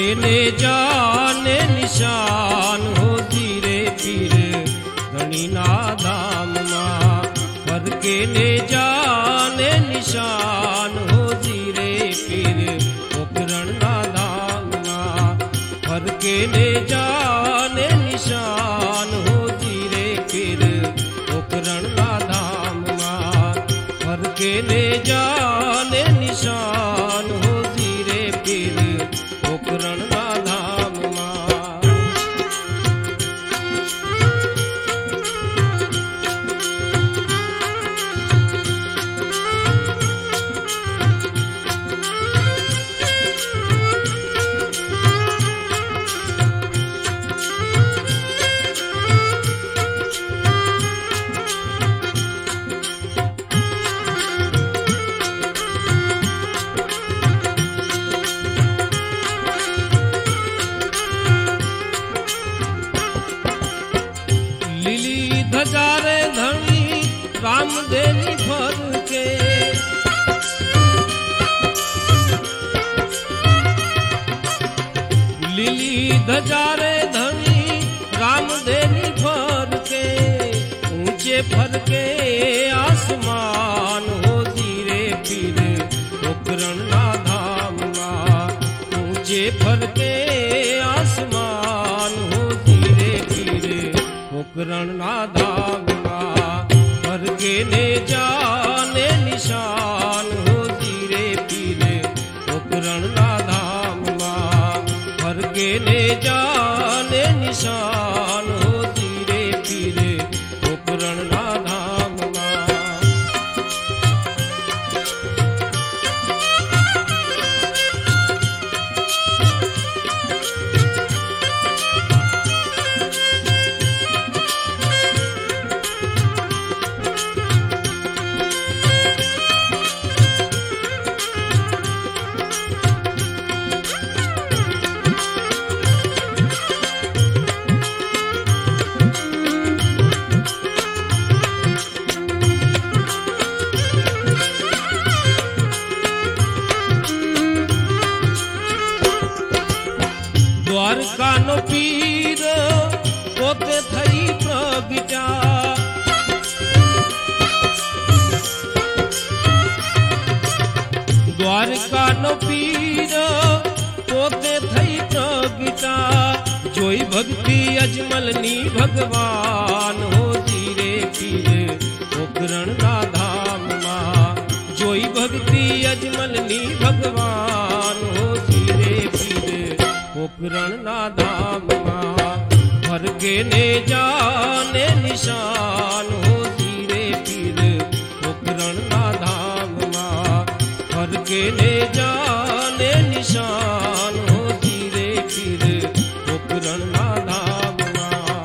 ने जाने निशान हो धीरे पीर धनी ना धाम मां। फर के ने जाने निशान हो धीरे पीर पोखरण ना धाम मां। फर के ने जाने निशान हो धीरे पीर पोखरण ना धाम मां। फर के ने जाने निशान हो धीरे पीर पोखरण ना धाम मां। लिली धजारे धनी राम देनी फर के। लिली धजारे धनी राम देनी फर के। ऊंचे फर के आसमान हो धीरे पीर पोखरण ना धाम मां। ऊंचे फर के आसमान हो धीरे पीर पोखरण ना धाम मां। फर के ने जाने निशान हो धीरे पीर पोखरण ना धाम मां। फर के ने जाने निशान हो धीरे पीर पोखरण ना धाम मां। द्वारका नो पीर पोते थई प्रगटा। द्वारका नो पीर पोते थई प्रगटा। जोई भक्ति अजमलनी भगवान हो धीरे पीर पोखरण ना धाम मां। जोई भक्ति अजमलनी भगवान हो धीरे पीर पोखरण ना धाम मां। फर के ने जाने निशान हो धीरे पीर पोखरण ना धाम मां। फर के ने जाने निशान हो धीरे पीर पोखरण ना धाम मां।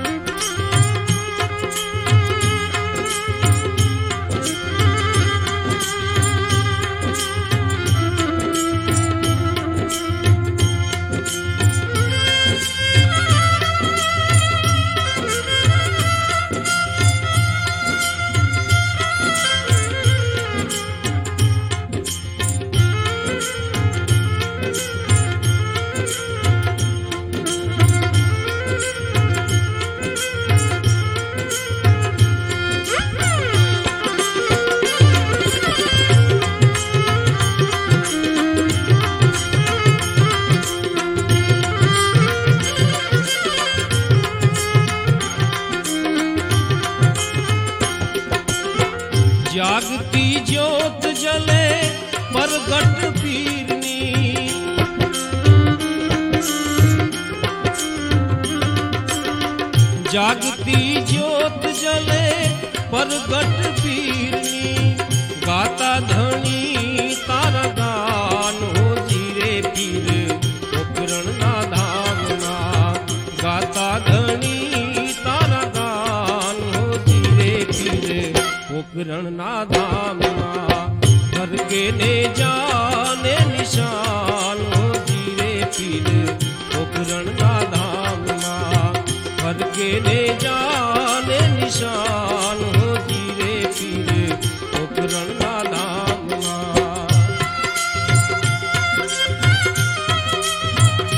जागती ज्योत जले परगट पीरनी। जागती ज्योत जले परगट पीरनी। गाता धनी तारा गान हो धीरे पीर पोखरण ना धाम मां। गाता धनी तारा गान हो धीरे पीर पोखरण ना धाम मां। फर के ने जाने निशान हो धीरे पीर पोखरण ना धाम मां। फर के ने जाने निशान हो धीरे पीर पोखरण ना धाम मां।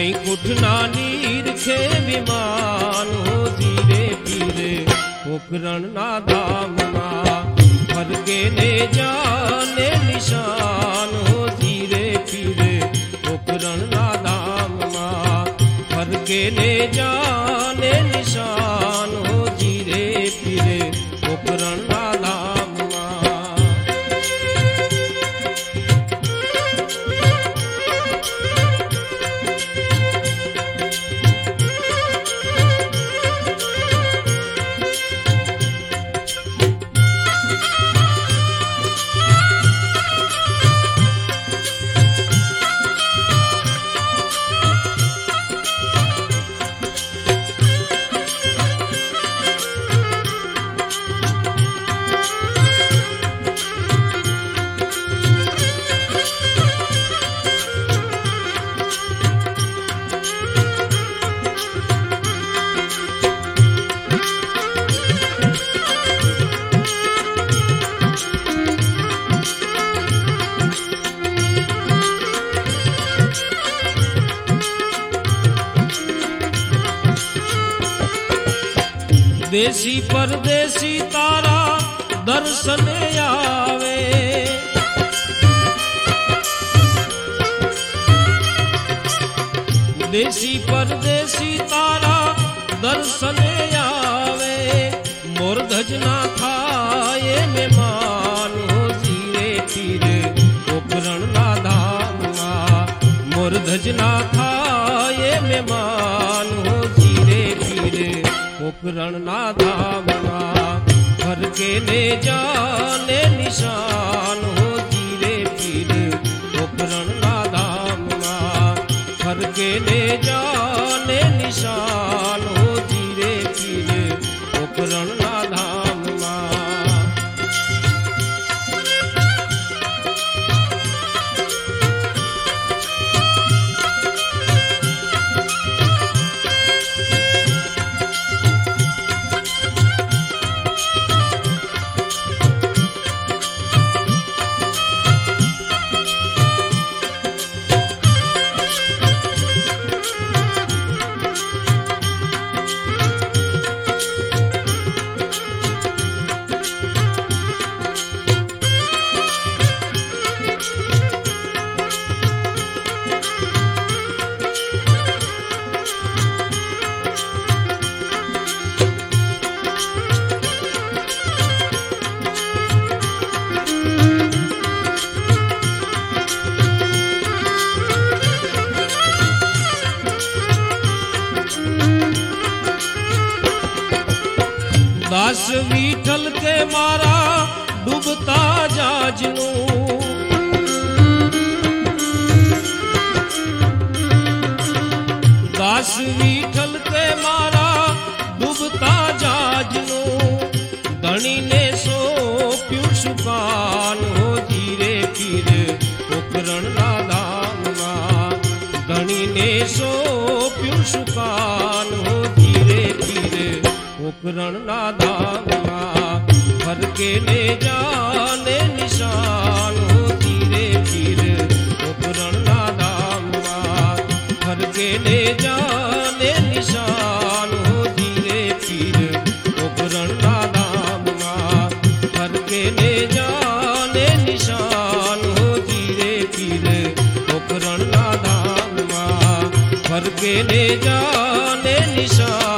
कहीं कुठना नीर खे विमान हो धीरे धीरे पोखरण ना धाम भर के ने जाने निशान हो धीरे धीरे पोखरण ना धाम भर के ने जाने निशान हो धीरे धीरे पोखरण ना धाम। देसी परदेसी तारा दर्शन आवे, देसी परदेसी तारा दर्शन आवे, मोर धजना थाए मेहमान हो धीरे धीरे पोखरण ना धाम मोर धजना थाए मेहमान हो धीरे धीरे पोखरण ना धाम भर के ले जाने निशान हो धीरे धीरे पोखरण ना धाम भर के ले जाने निशान हो धीरे धीरे पोखरण ना धाम। दास विठल के मारा डूबता जाजनू, दास विठल के मारा डूबता जाजनू, धनी ने सो प्यू सुकान हो धीरे धीरे पोखरण ना धाम धनी ने सो प्यू सुकान हो धीरे धीरे पोखरण ना धाम भर के ले जाने निशान हो धीरे धीरे पोखरण ना धाम भर के ले जाने निशान हो धीरे धीरे पोखरण ना धाम भर के ले जाने निशान हो धीरे धीरे पोखरण ना धाम भर के ले जाने निशान।